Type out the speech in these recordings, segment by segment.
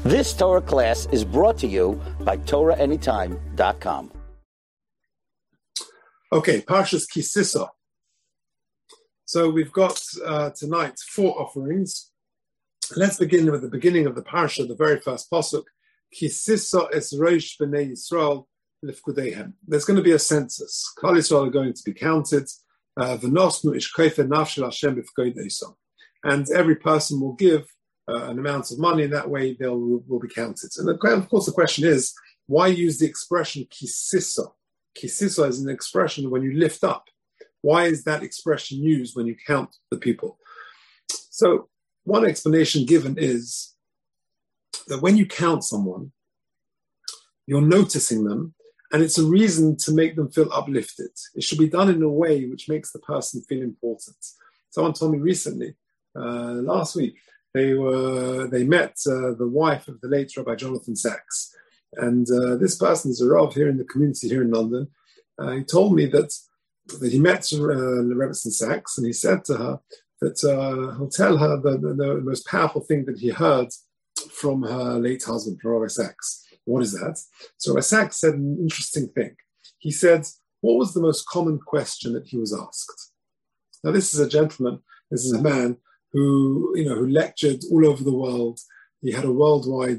This Torah class is brought to you by TorahAnytime.com. Okay, Parshas Ki Sisa. So we've got tonight 4 offerings. Let's begin with the beginning of the Parsha, the very first pasuk. Ki Sisa es Rosh Bnei Yisrael lifkudehem. There's going to be a census. Klal Yisrael are going to be counted. V'nosnu ish kofer nafshel Hashem b'fkoid esom. And every person will give an amount of money, and that way they will be counted. And of course the question is, why use the expression kisisa? Kisisa is an expression when you lift up. Why is that expression used when you count the people? So one explanation given is that when you count someone, you're noticing them, and it's a reason to make them feel uplifted. It should be done in a way which makes the person feel important. Someone told me recently, last week, they met the wife of the late Rabbi Jonathan Sachs. And this person is a Rav here in the community here in London. He told me that he met Rabbi Sachs, and he said to her that he'll tell her the most powerful thing that he heard from her late husband, Rabbi Sachs. What is that? So Rabbi Sachs said an interesting thing. He said, what was the most common question that he was asked? Now this is a gentleman, this is a man who lectured all over the world. He had a worldwide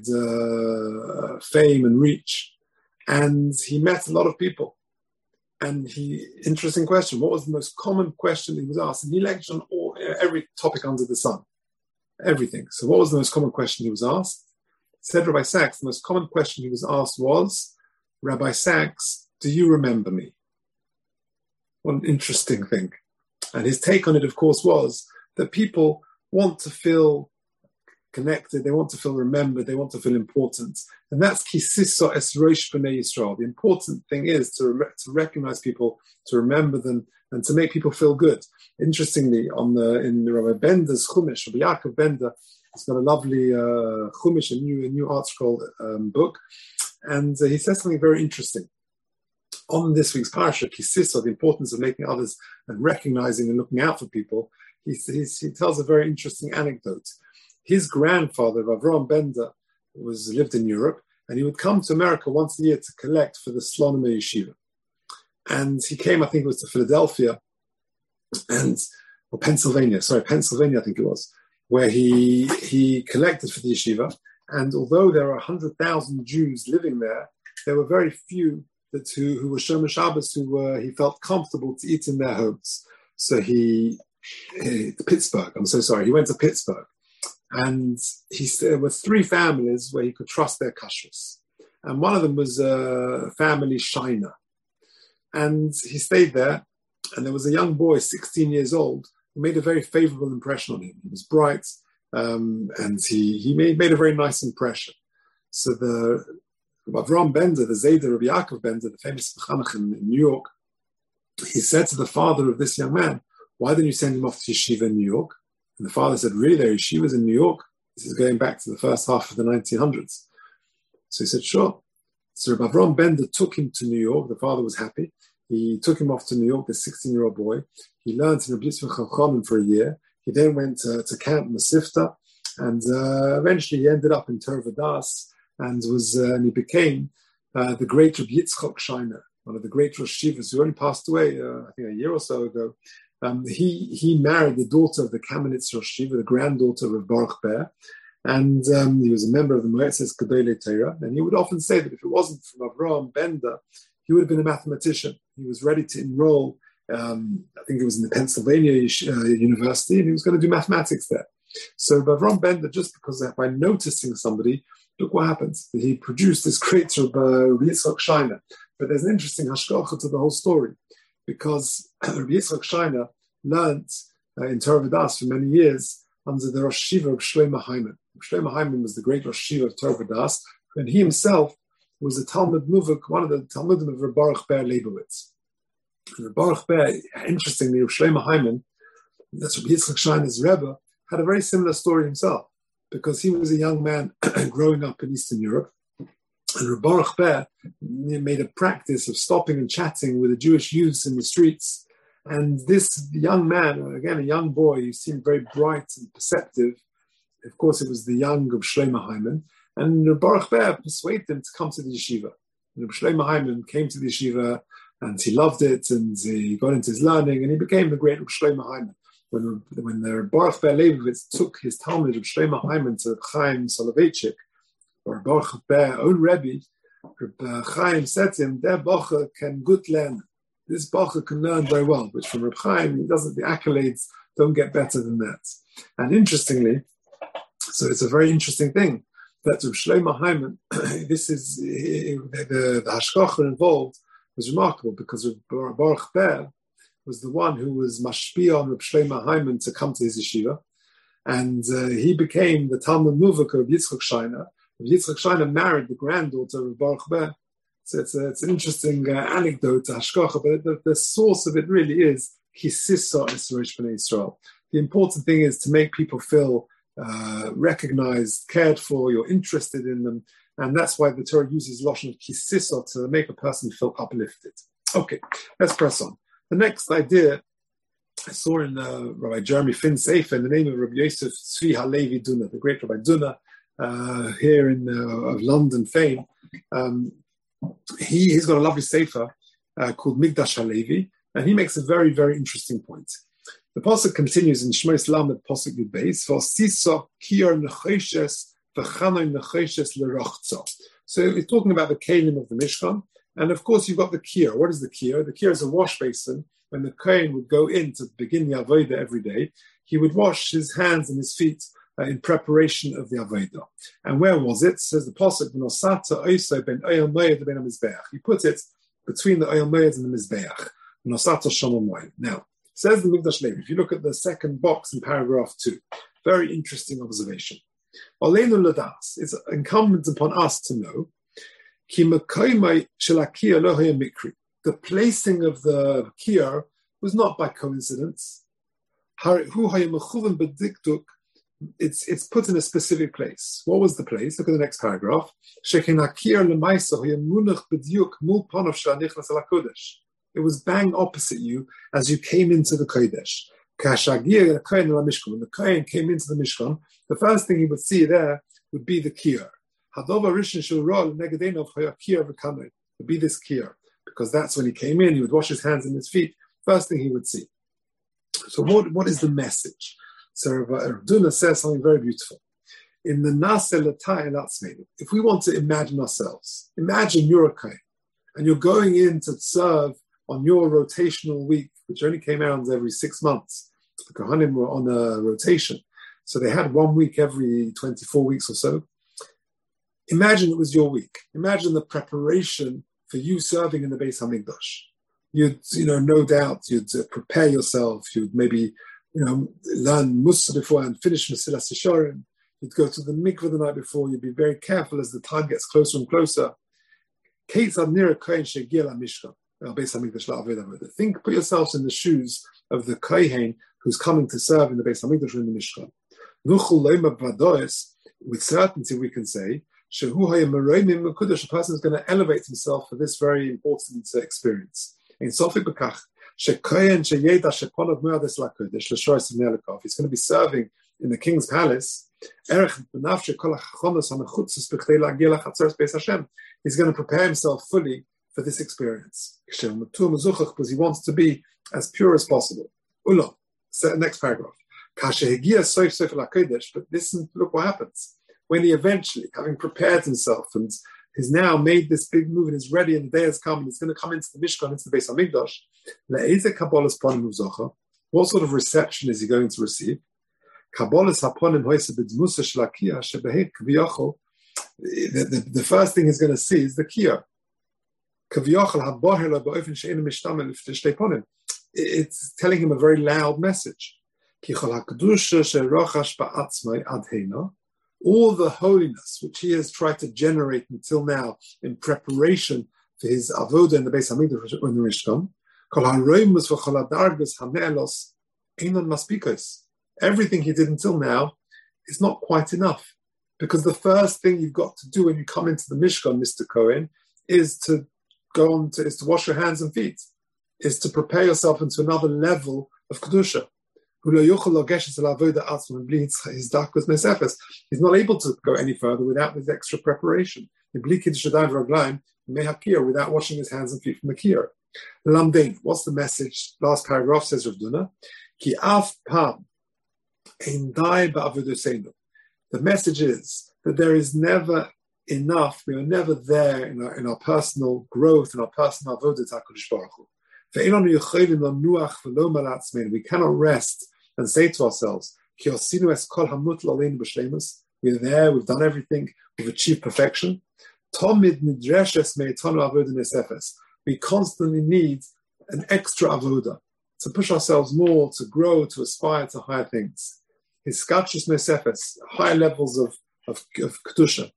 fame and reach, and he met a lot of people. And interesting question, what was the most common question he was asked? And he lectured on every topic under the sun, everything. So what was the most common question he was asked? Said Rabbi Sachs, the most common question he was asked was, Rabbi Sachs, do you remember me? What an interesting thing. And his take on it, of course, was that people want to feel connected, they want to feel remembered, they want to feel important. And that's Kisisa es Rosh Bnei Yisrael. The important thing is to recognize people, to remember them, and to make people feel good. Interestingly, in Rabbi Bender's Chumash, Rabbi Yaakov Bender, he's got a lovely Chumash, a new Art Scroll book, and he says something very interesting. On this week's Parsha, Kisisa, the importance of making others and recognizing and looking out for people, he tells a very interesting anecdote. His grandfather, Avraham Bender, lived in Europe, and he would come to America once a year to collect for the Slonim Yeshiva. And he came, I think it was to Philadelphia, or Pennsylvania, I think it was, where he collected for the yeshiva. And although there are 100,000 Jews living there, there were very few who were Shomer Shabbos, he felt comfortable to eat in their homes. So he went to Pittsburgh. And there were 3 families where he could trust their kashrus. And one of them was family Shiner. And he stayed there, and there was a young boy, 16 years old, who made a very favorable impression on him. He was bright, and he made a very nice impression. So the Avraham Bender, the Zayder of Yaakov Bender, the famous Mechanech in New York, he said to the father of this young man, why didn't you send him off to yeshiva in New York? And the father said, really, there are yeshivas in New York? This is going back to the first half of the 1900s. So he said, sure. So Rabbi Avraham Bender took him to New York. The father was happy. He took him off to New York, this 16-year-old boy. He learned in Rabbi Yitzchak Chachamim for a year. He then went to Camp Masifta, and eventually he ended up in Torah Vodaas, and he became the great Rabbi Yitzchak Shiner, one of the great Rosh Yeshivas who only passed away, I think a year or so ago. He married the daughter of the Kamenetz Rosh Yeshiva, the granddaughter of Baruch Ber, and he was a member of the Moetzes Gedolei Torah. And he would often say that if it wasn't for Avraham Bender, he would have been a mathematician. He was ready to enroll, I think it was in the Pennsylvania University, and he was going to do mathematics there. So Avraham Bender, just because by noticing somebody, look what happens. He produced this great Rabbi Yitzchak Shiner. But there's an interesting hashkacha to the whole story, because Rabbi Yitzchak Shiner learned in Torah Vodaas for many years under the Rosh Yeshiva of Shlomo Hyman. Shlomo Hyman was the great Rosh Yeshiva of Torah Vodaas, and he himself was a Talmud Muvak, one of the Talmudim of Reb Baruch Ber Leibowitz. And Reb Baruch Ber, interestingly, Shlomo Hyman, that's Rabbi Yitzchak Shiner's Rebbe, had a very similar story himself, because he was a young man growing up in Eastern Europe. And Reb Baruch Ber made a practice of stopping and chatting with the Jewish youths in the streets. And this young man, again, a young boy, who seemed very bright and perceptive. Of course, it was the young of Shlomo Hyman. And Baruch Ber persuaded him to come to the yeshiva. And Shlomo Hyman came to the yeshiva, and he loved it, and he got into his learning, and he became the great Shlomo Hyman. When the Baruch Ber Leibowitz took his Talmud of Shlomo Hyman to Chaim Soloveitchik, or Baruch Ber own Rebbe, Chaim said to him, "Der Bacher can good learn. This Bacher can learn very well." Which from Reb Chaim, the accolades don't get better than that. And interestingly, so it's a very interesting thing that Reb Shlomo Hyman, this is the hashgacha involved was remarkable, because Baruch Ber was the one who was mashpia on Reb Shlomo Hyman to come to his yeshiva, and he became the Talmud Muvak of Yitzchak Shiner. Yitzchak Shiner married the granddaughter of Baruch Ber. So it's an interesting anecdote to hashgacha, but the source of it really is Kisisa Esrosh B'nai Yisrael. The important thing is to make people feel recognized, cared for, you're interested in them, and that's why the Torah uses Lashon of Kisisa to make a person feel uplifted. Okay, let's press on. The next idea I saw in Rabbi Jeremy Finn Sefer in the name of Rabbi Yosef Tzvi Halevi Duna, the great Rabbi Duna, here of London fame. He's got a lovely sefer called Migdash Halevi, and he makes a very, very interesting point. The pasuk continues in Shmos Lamed pasuk Yud Beis, "V'asisa kior nechoshes v'chanoi nechoshes l'rochza." So he's talking about the kelim of the Mishkan, and of course you've got the kior. What is the kior? The kior is a wash basin. When the kohen would go in to begin the avodah every day, he would wash his hands and his feet in preparation of the avodah. And where was it? Says the pasuk, "V'nosata oisei ben oyel moed ben hamizbeach." He put it between the oyel moed and the mizbeach. V'nosata shama moed. Now, says the Migdash Levi, if you look at the second box in paragraph 2, very interesting observation. Oleinu ladas, it's incumbent upon us to know, ki mekoymai shel hakiyah lo haya mikri. The placing of the kiyar was not by coincidence. It's put in a specific place. What was the place? Look at the next paragraph. It was bang opposite you as you came into the Kodesh. When the Kohen came into the Mishkan, the first thing he would see there would be the kiyar. Would be this kiyar, because that's when he came in, he would wash his hands and his feet. First thing he would see. So what is the message? So Rav Duna says something very beautiful. In the Naseh L'Tai L'Atzmeinu, if we want to imagine ourselves, imagine you're a Kohen, and you're going in to serve on your rotational week, which only came out every 6 months. The Kohanim were on a rotation, so they had 1 week every 24 weeks or so. Imagine it was your week. Imagine the preparation for you serving in the Beis Hamikdash. You'd, no doubt, you'd prepare yourself. You'd maybe, learn Mussar before and finish Mesilas Yesharim. You'd go to the mikveh the night before. You'd be very careful as the time gets closer and closer. Think, put yourselves in the shoes of the Kohen who's coming to serve in the Beis Hamikdash or in the Mishkan. With certainty, we can say, a person is going to elevate himself for this very important experience. He's going to be serving in the king's palace. He's going to prepare himself fully for this experience because he wants to be as pure as possible. Next paragraph. But listen, look what happens. When he eventually, having prepared himself and has now made this big move and is ready and the day has come and he's going to come into the Mishkan, into the Beis Hamikdash, what sort of reception is he going to receive? The first thing he's going to see is the kiyah. It's telling him a very loud message. All the holiness which he has tried to generate until now in preparation for his avodah in the Beis Hamikdash or in the Mishkan, everything he did until now is not quite enough, because the first thing you've got to do when you come into the Mishkan, Mr. Cohen, is to wash your hands and feet, is to prepare yourself into another level of kedusha. He's not able to go any further without this extra preparation. Without washing his hands and feet from the kiyur. Lamdein, what's the message? Last paragraph says Rav Duna, Ki af pam ein dai ba'avodoseinu. The message is that there is never enough, we are never there in our personal growth, in our personal avodah HaKadosh Baruch Hu. We cannot rest and say to ourselves, we're there, we've done everything, we've achieved perfection. We constantly need an extra avoda to push ourselves more, to grow, to aspire to higher things. Higher levels of kedusha.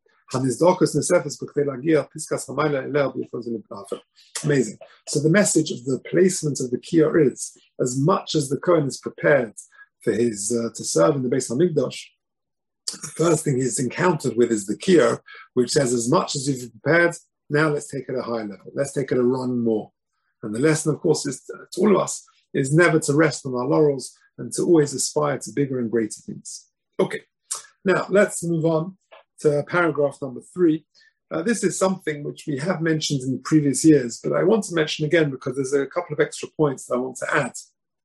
Amazing. So the message of the placement of the kiyur is, as much as the Kohen is prepared for his to serve in the Beis Hamikdash, the first thing he's encountered with is the kiyur, which says, as much as you've prepared, now let's take it a high level. Let's take it a run more. And the lesson, of course, is to all of us, is never to rest on our laurels and to always aspire to bigger and greater things. Okay, now let's move on to paragraph number 3. This is something which we have mentioned in previous years, but I want to mention again because there's a couple of extra points that I want to add.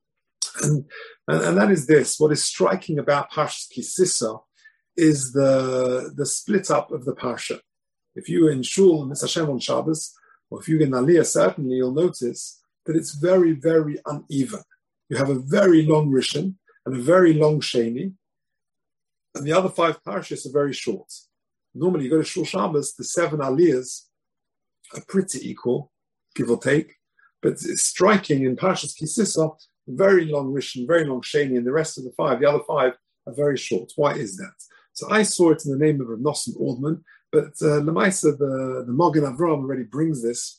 And that is this. What is striking about Parshas Ki Sisa is the split up of the Parsha. If you were in Shul and Mitzvah Hashem on Shabbos, or if you're in Aliyah, certainly you'll notice that it's very, very uneven. You have a very long Rishon and a very long Sheni, and the other 5 Parshas are very short. Normally you go to Shul Shabbos, the 7 Aliyahs are pretty equal, give or take, but it's striking in Parshas Ki Sisa, very long Rishon, very long Sheni, and the rest of the 5, the other 5 are very short. Why is that? So I saw it in the name of Rav Nosson Ordman, but Lemaisa, the Magen Avram already brings this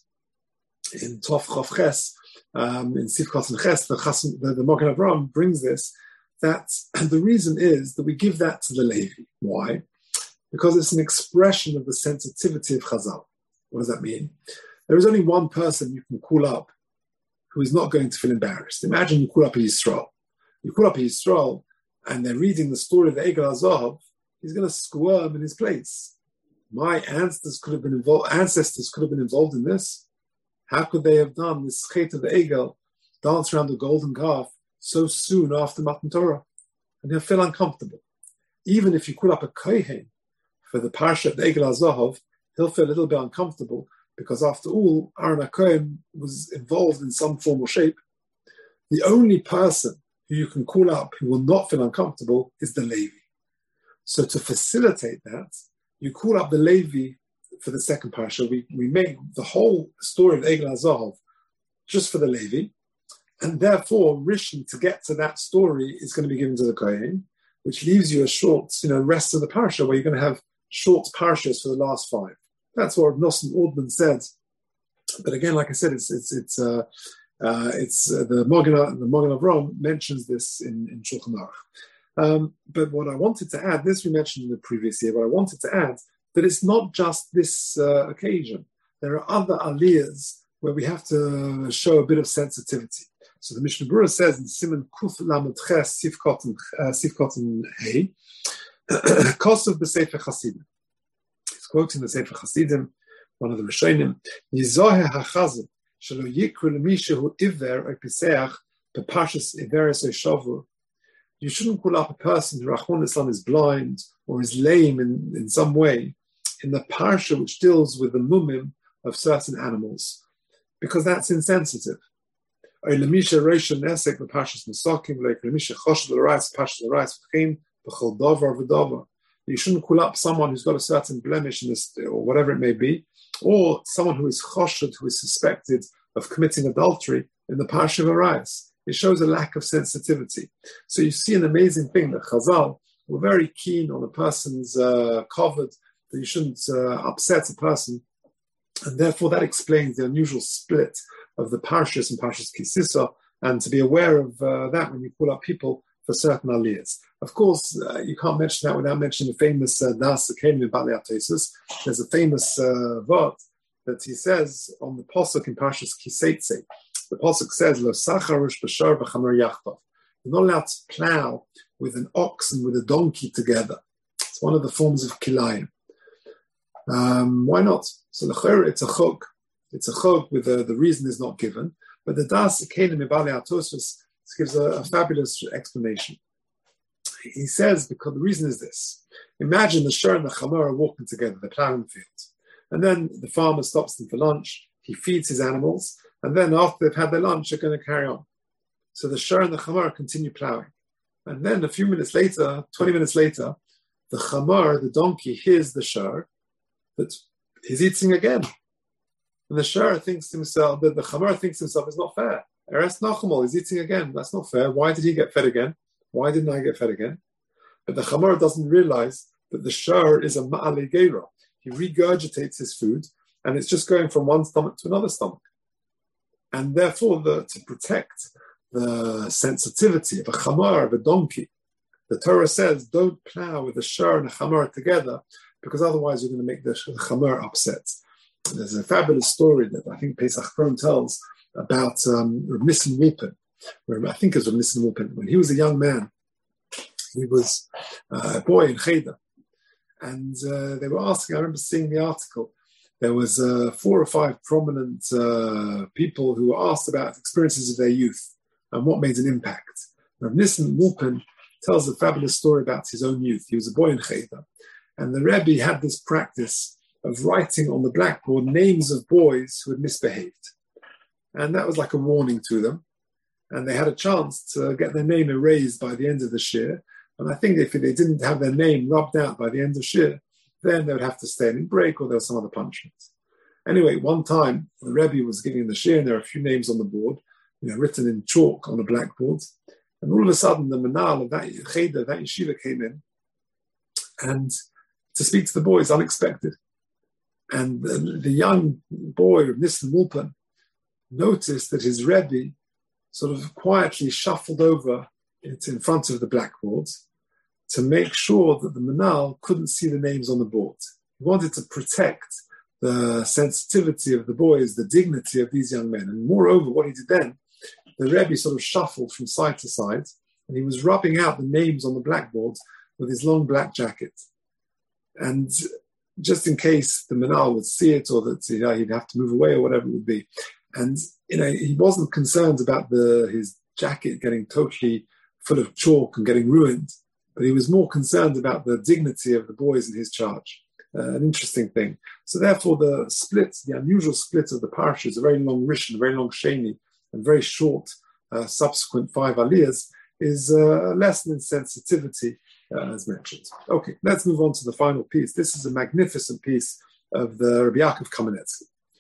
in Tov Chav Ches, in Sivkot and Ches, the Magen Avram brings this, that the reason is that we give that to the Levi. Why? Because it's an expression of the sensitivity of Chazal. What does that mean? There is only one person you can call up who is not going to feel embarrassed. Imagine you call up a Yisrael. You call up a Yisrael and they're reading the story of the Egel HaZahav, he's going to squirm in his place. My ancestors could have been involved in this. How could they have done this chet of the Egel, dance around the golden calf, so soon after Matan Torah? And he'll feel uncomfortable. Even if you call up a kohen for the parsha of the Egel HaZahav, he'll feel a little bit uncomfortable because after all, Aaron HaKohen was involved in some form or shape. The only person who you can call up who will not feel uncomfortable is the Levi. So to facilitate that, you call up the Levi for the second parsha. We make the whole story of Egel HaZahav just for the Levi, and therefore Rishon, to get to that story, is going to be given to the Kohen, which leaves you a short, rest of the parsha where you're going to have short parshas for the last 5. That's what Nosson Ordman said. But again, like I said, it's the Magen Avram mentions this in Shulchan Aruch. But what I wanted to add, this we mentioned in the previous year, but I wanted to add that it's not just this occasion. There are other aliyahs where we have to show a bit of sensitivity. So the Mishnah Berurah says in Siman Kuf Lamed Ches Sifkot and Hey, Kosav b'Sefer Chasidim. It's quoting the Sefer Chasidim, one of the Rishonim, Yizohe HaChazim shelo yikru l'mishehu iver or piseach b'parshas iveres or shavur. You shouldn't call up a person who Rachmana litzlan is blind or is lame in some way in the parsha which deals with the mumim of certain animals, because that's insensitive. You shouldn't call up someone who's got a certain blemish in this, or whatever it may be, or someone who is choshed, who is suspected of committing adultery in the parsha of Arayos. It shows a lack of sensitivity. So you see an amazing thing that Chazal were very keen on a person's covered, that you shouldn't upset a person, and therefore that explains the unusual split of the parshas and Parshas Ki Sisa, and to be aware of that when you call up people for certain aliyahs. Of course, you can't mention that without mentioning the famous Das Kelim in Bali Atosis. There's a famous vort that he says on the Pasuk in Parshas Ki Seitze. The Pasuk says, Lo sacharush b'shar b'chamer yachtov. You're not allowed to plow with an ox and with a donkey together. It's one of the forms of kilayim. Why not? So it's a chok. It's a chok with the reason is not given. But the Das Kelim Ibali Atosus gives a fabulous explanation. He says, because the reason is this. Imagine the shur and the chamor are walking together, they're plowing the fields. And then the farmer stops them for lunch, he feeds his animals, and then after they've had their lunch, they're going to carry on. So the shur and the chamor continue plowing. And then a few minutes later, 20 minutes later, the chamor, the donkey, hears the shur that he's eating again. And the shur thinks to himself, the chamor thinks to himself, it's not fair. Eres Nachamol, he's eating again. That's not fair. Why did he get fed again? Why didn't I get fed again? But the chamor doesn't realize that the shur is a ma'ale geira. He regurgitates his food, and it's just going from one stomach to another stomach. And therefore, to protect the sensitivity of a chamor, of a donkey, the Torah says, don't plow with a shur and a chamor together, because otherwise you're going to make the chamor upset. There's a fabulous story that I think Pesach Kron tells about Reb Nissen Wolpin, where I think it was Reb Nissen Wolpin. When he was a young man, he was a boy in Cheder. And they were asking, I remember seeing the article, there was 4 or 5 prominent people who were asked about experiences of their youth and what made an impact. Reb Nissen Wolpin tells a fabulous story about his own youth. He was a boy in Cheder. And the Rebbe had this practice of writing on the blackboard names of boys who had misbehaved. And that was like a warning to them. And they had a chance to get their name erased by the end of the shir. And I think if they didn't have their name rubbed out by the end of shir, then they would have to stay in break or there was some other punishments. Anyway, one time the Rebbe was giving the shir and there were a few names on the board, written in chalk on a blackboard. And all of a sudden the manal of that cheder, that yeshiva came in and to speak to the boys, unexpected. And the young boy of Nissen Wolpin noticed that his Rebbe sort of quietly shuffled over it in front of the blackboards to make sure that the manal couldn't see the names on the board. He wanted to protect the sensitivity of the boys, the dignity of these young men. And moreover, what he did then, the Rebbe sort of shuffled from side to side and he was rubbing out the names on the blackboards with his long black jacket. And just in case the manal would see it or that he'd have to move away or whatever it would be. And he wasn't concerned about his jacket getting totally full of chalk and getting ruined, but he was more concerned about the dignity of the boys in his charge. An interesting thing. So therefore the unusual split of the parsha is a very long rishon, a very long sheni, and very short subsequent 5 aliyahs is a lesson in sensitivity as mentioned. Okay, let's move on to the final piece. This is a magnificent piece of the Rabbi Yaakov Kamenetsky.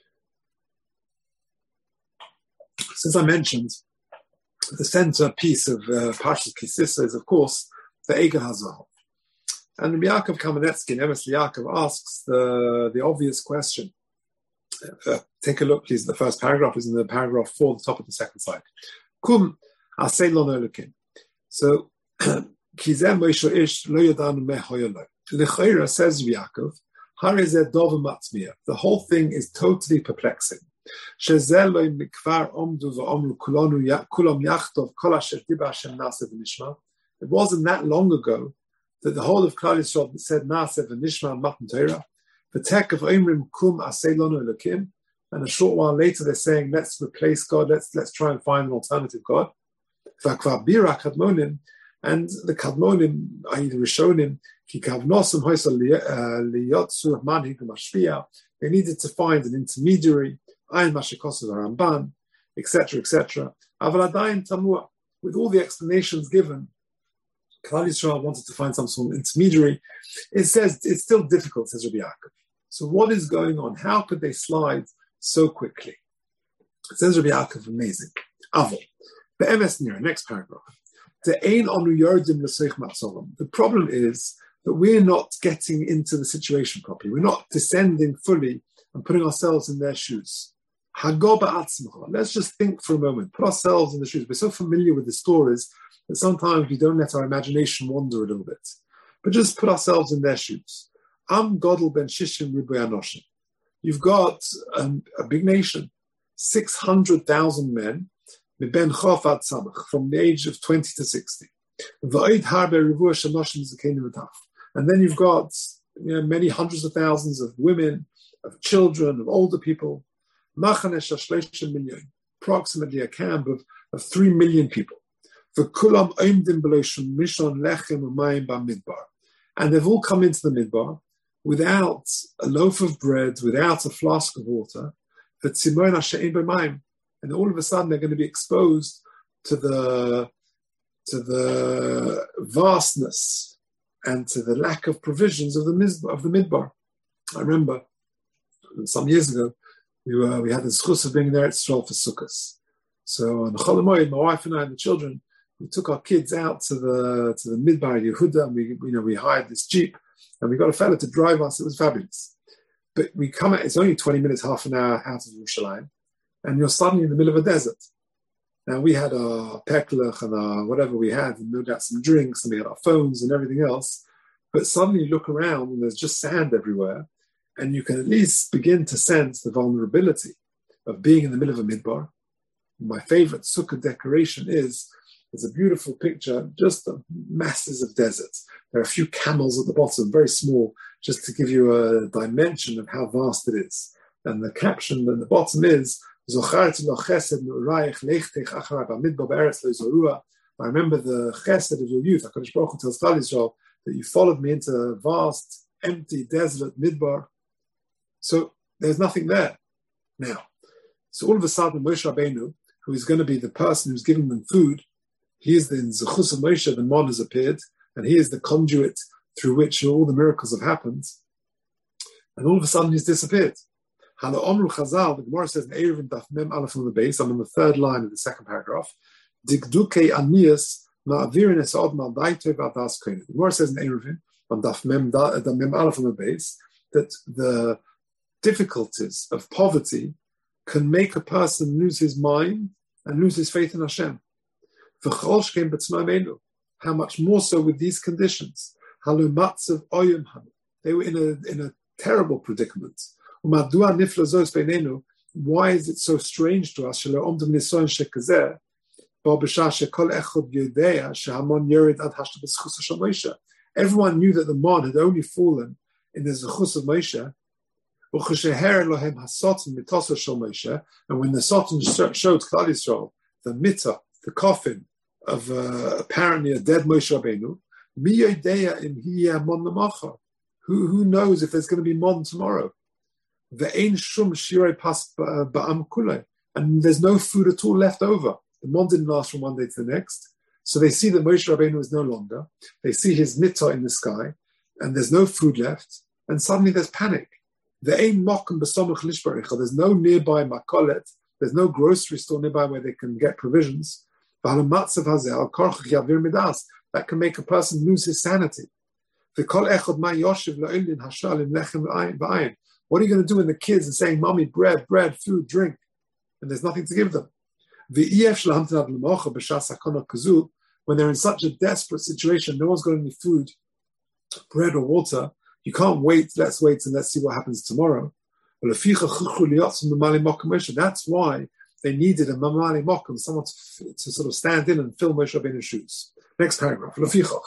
Since I mentioned the center piece of Parshas Ki Sisa is, of course, the Egel HaZahav. And Rabbi Yaakov Kamenetsky in Emes Yaakov asks the obvious question. Take a look, please. The first paragraph is in the paragraph 4, the top of the second slide. Kum asay lo elokim. So, Kizem Moshe Ish lo yadanu mehoyoloi. L'chayra says Yaakov, Harizeh dov matzmiya. The whole thing is totally perplexing. Shezel lo mikvar omdu v'omru kulam yachtov kol asher diba Hashem na'aseh v'nishma. It wasn't that long ago that the whole of Klal Yisrael said na'aseh v'nishma matan Torah. The tek of Oimrim kum asay lonu elokim. And a short while later they're saying, let's replace God, let's try and find an alternative God. V'akvar bira kadmonim. And the Kadmonim, i.e. the Rishonim, they needed to find an intermediary, Ramban, etc., etc. With all the explanations given, Klal Yisrael wanted to find some sort of intermediary. It says it's still difficult, says Rabbi Yaakov. So what is going on? How could they slide so quickly? It says Rabbi Yaakov, amazing. Avol. Be'emes nira, next paragraph. The problem is that we're not getting into the situation properly. We're not descending fully and putting ourselves in their shoes. Let's just think for a moment, put ourselves in the shoes. We're so familiar with the stories that sometimes we don't let our imagination wander a little bit. But just put ourselves in their shoes. Am Godel ben Shishim Riboy Anoshim. You've got a big nation, 600,000 men, Miben Chof ad Samach, from the age of 20 to 60. And then you've got many hundreds of thousands of women, of children, of older people. Approximately a camp of 3 million people. And they've all come into the midbar without a loaf of bread, without a flask of water. And all of a sudden they're going to be exposed to the vastness and to the lack of provisions of the midbar. I remember some years ago we had the zchus of being there at Stroll for Sukkot. So on the Chol Hamoed, my wife and I and the children, we took our kids out to the midbar Yehuda, and we hired this jeep, and we got a fella to drive us. It was fabulous. But we come out; it's only 20 minutes, half an hour out of Yerushalayim, and you're suddenly in the middle of a desert. Now we had our peklach and our whatever we had, and no doubt some drinks, and we had our phones and everything else. But suddenly you look around, and there's just sand everywhere, and you can at least begin to sense the vulnerability of being in the middle of a midbar. My favorite sukkah decoration is a beautiful picture, just the masses of deserts. There are a few camels at the bottom, very small, just to give you a dimension of how vast it is. And the caption at the bottom is, I remember the chesed of your youth. HaKadosh Baruch Hu tells Klal Yisrael that you followed me into a vast, empty, desolate midbar. So there's nothing there now. So all of a sudden, Moshe Rabbeinu, who is going to be the person who's giving them food, he is the Zechus of Moshe, the Mon has appeared, and he is the conduit through which all the miracles have happened. And all of a sudden, he's disappeared. Hala Omru Chazal, the Gemara says in Eruvin Daf Mem Aleph on the base, I'm on the third line of the second paragraph, Digduke Anias Ma'avirin Esod Maldaito Vadas Koine. The Gemara says in Eruvin, on Daf Mem Aleph on the base, that the difficulties of poverty can make a person lose his mind and lose his faith in Hashem. How much more so with these conditions? They were in a terrible predicament. Why is it so strange to us? Everyone knew that the Mon had only fallen in the Zechus of Moshe. And when the Satan showed Klal Yisrael the mitzvah, the coffin of apparently a dead Moshe Rabbeinu, who knows if there's going to be Mon tomorrow? And there's no food at all left over. The Mon didn't last from one day to the next. So they see that Moshe Rabbeinu is no longer. They see his mitzvah in the sky, and there's no food left. And suddenly there's panic. There's no nearby makolet. There's no grocery store nearby where they can get provisions. That can make a person lose his sanity. What are you going to do when the kids are saying, Mommy, bread, food, drink, and there's nothing to give them? When they're in such a desperate situation, no one's got any food, bread or water, you can't wait, let's wait and let's see what happens tomorrow. That's why they needed a mamali mokum, someone to sort of stand in and fill Moshe Rabbeinu's shoes. Next paragraph.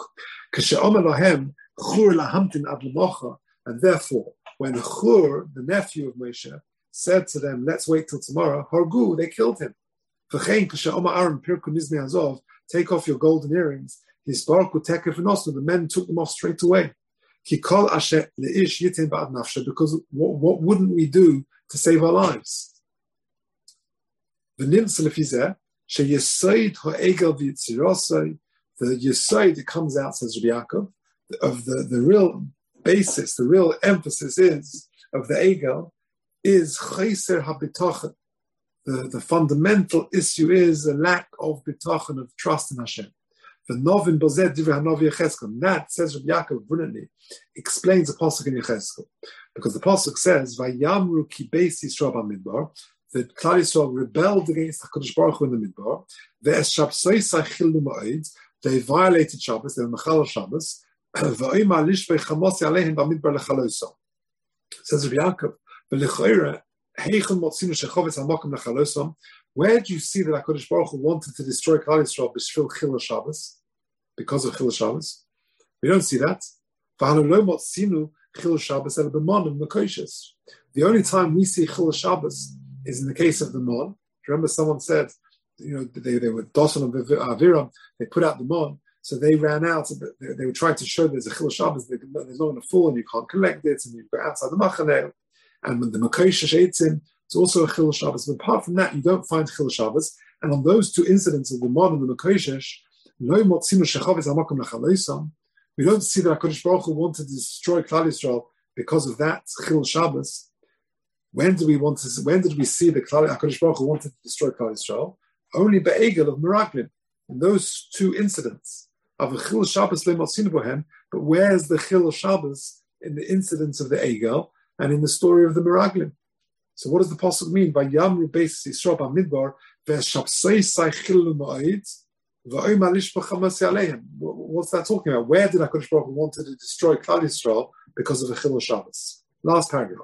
And therefore, when Chur, the nephew of Moshe, said to them, let's wait till tomorrow, Hargu, they killed him. Take off your golden earrings. The men took them off straight away. Because what wouldn't we do to save our lives? The Yesod, it comes out, says Rabbi Yaakov, of the real basis, the real emphasis is of the Egel is Chayser HaBitachon. The fundamental issue is a lack of bitachon, of trust in Hashem. The Novin Bozed Divrei Hanavi Yechezkel. That, says Rabbi Yaakov brilliantly, explains the pasuk in Yechezkel, because the pasuk says, "Vayamru ki beis Yisrael b'midbar," that Klal Yisrael rebelled against HaKadosh Baruch Hu in the midbar. Ve'es shabsoisai chilu ma'od, they violated Shabbos, they were mechal Shabbos. Va'oima lishvei chamosi aleihim b'midbar lechaloso. Says Rabbi Yaakov, v'lechoira heichel motzinu shechovetz hamakom lechalosom. Where do you see that HaKadosh Baruch Hu wanted to destroy Klal Yisrael b'shvil Chil Shabbos, because of Chil Shabbos? We don't see that. The only time we see Chil Shabbos is in the case of the Mon. Remember, someone said, they were Dosan and Aviram, they put out the Mon, so they ran out. They were trying to show there's a Chil Shabbos, there's not enough full, and you can't collect it, and you go outside the Machaneh. And when the Makoshesh eats in, it's also a Chil Shabbos. But apart from that, you don't find Chil Shabbos. And on those two incidents of the Mon and the Makoshesh, we don't see that HaKadosh Baruch Hu wanted to destroy Klal Yisrael because of that Chil Shabbos. When did we see that HaKadosh Baruch Hu wanted to destroy Klal Yisrael? Only Be'egel of Meraglim. In those two incidents of a Chil Shabbos le'motzinu bohem, but where's the Chil Shabbos in the incidents of the Egel and in the story of the Meraglim? So what does the pasuk mean? By Yamru Beis Yisrael b'Midbar ve'shabsei sai chilu ma'id v'oy what's that talking about? Where did HaKadosh Baruch Hu wanted to destroy Klal Yisrael because of a Chil Shabbos? Last paragraph.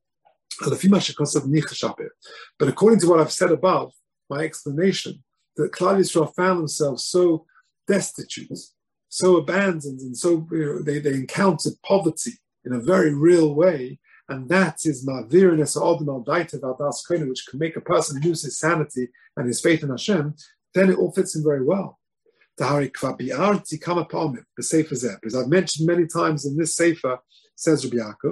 But according to what I've said above, my explanation, that Klal Yisrael found themselves so destitute, so abandoned, and so they encountered poverty in a very real way, and that is ma'virin esa'odim al daitev al das koine, which can make a person lose his sanity and his faith in Hashem, then it all fits in very well. Because I've mentioned many times in this sefer, says Rabbi Yaakov,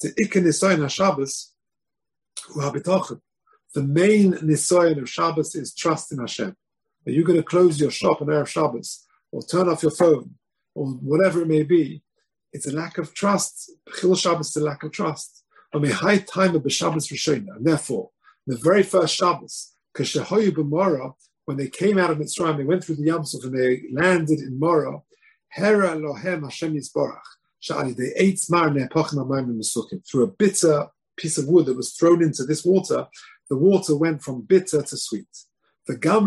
the main nisayon of Shabbos is trust in Hashem. Are you going to close your shop on Erev Shabbos, or turn off your phone, or whatever it may be? It's a lack of trust. Chil Shabbos is a lack of trust. And therefore, the very first Shabbos, when they came out of Mitzrayim, they went through the Yam Suf and they landed in Morah. Hera Elohem Hashem Yisborach. They ate through a bitter piece of wood that was thrown into this water. The water went from bitter to sweet. And that's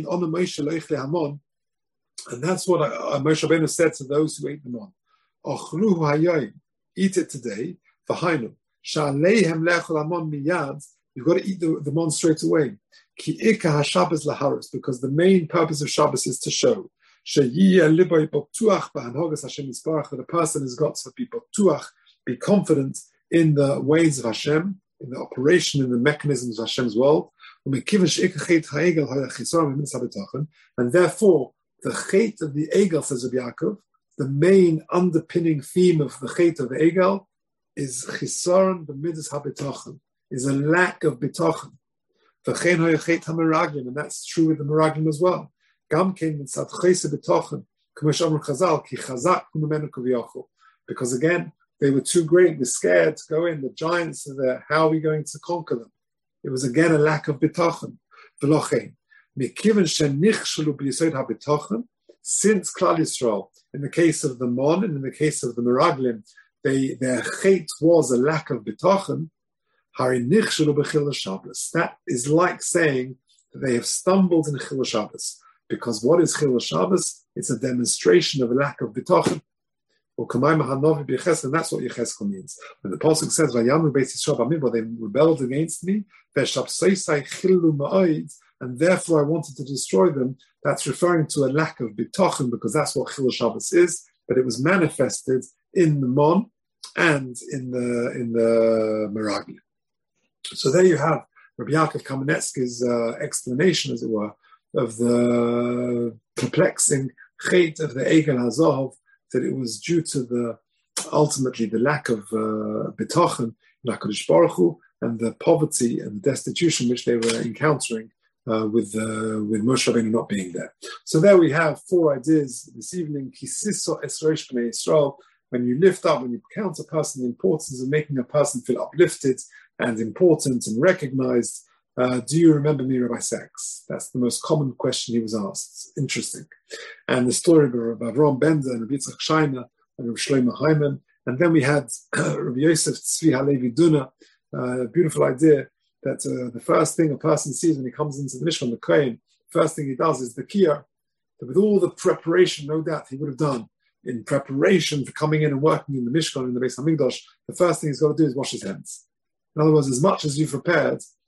what Moshe Rabbeinu said to those who ate the mon. Eat it today. You've got to eat the mon straight away. Because the main purpose of Shabbos is to show that a person has got to be confident in the ways of Hashem, in the operation, in the mechanisms of Hashem's world. And therefore, the chait of the Egel, says Rabbi Yaakov, the main underpinning theme of the chait of the Egel is chisaron b'midas habitachon, is a lack of bitachon. And that's true with the Meraglim as well. Because again, they were too great, they're scared to go in. The giants are there. How are we going to conquer them? It was again a lack of bitachon. Since Klal Yisrael, in the case of the Mon and in the case of the Meraglim, their chait was a lack of bitachon. That is like saying that they have stumbled in Chil Shabbos. Because what is Chil Shabbos? It's a demonstration of a lack of bitachon. And that's what Yecheskel means. When the Pasuk says, they rebelled against me, and therefore I wanted to destroy them, that's referring to a lack of bitachon, because that's what Chil Shabbos is, but it was manifested in the Mon and in the Meraglim. So there you have Rabbi Yaakov Kamenetsky's explanation, as it were, of the perplexing chait of the Egel HaZahav, that it was due to ultimately the lack of bitachon in HaKadosh Baruch Hu and the poverty and the destitution which they were encountering with Moshe Rabbeinu not being there. So there we have 4 ideas this evening. Kisiso Esreish B'nei Yisrael. When you lift up, when you count a person, the importance of making a person feel uplifted and important and recognized. Do you remember me, Rabbi Sachs? That's the most common question he was asked. Interesting. And the story of Avram Bender and Rabbi Yitzchak Shaina and Rabbi Shlomo Hyman. And then we had Rabbi Yosef Tzvi Halevi Duna, a beautiful idea that the first thing a person sees when he comes into the Mishkan, the Kohen, first thing he does is the Kiyah. With all the preparation, no doubt, he would have done in preparation for coming in and working in the Mishkan, in the Beis HaMikdash, the first thing he's got to do is wash his hands. In other words, as much as you've prepared,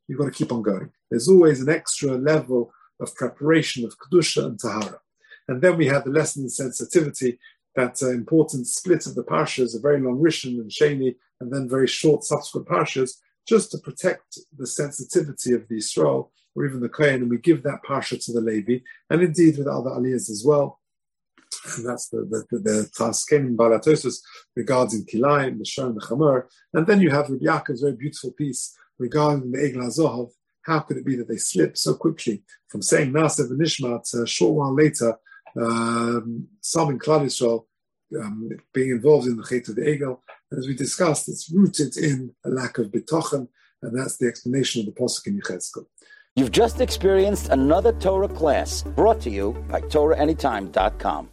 you've got to keep on going. There's always an extra level of preparation of Kedusha and Tahara. And then we have the lesson in sensitivity, that important split of the parshas, a very long Rishon and Sheni, and then very short subsequent parshas, just to protect the sensitivity of the Yisrael, or even the Kohen, and we give that parsha to the Levi, and indeed with other aliyahs as well. And that's the Taskenim Balatosus regarding Kilayim, the Shor and the Chamor. And then you have Rabbi Yaakov's very beautiful piece regarding the Egel HaZohav. How could it be that they slip so quickly from saying Naaseh v'Nishma to a short while later, some in Klal Yisrael being involved in the Chet of the Egel? And as we discussed, it's rooted in a lack of bitochen, and that's the explanation of the Pasuk in Yechezkel. You've just experienced another Torah class brought to you by TorahAnytime.com.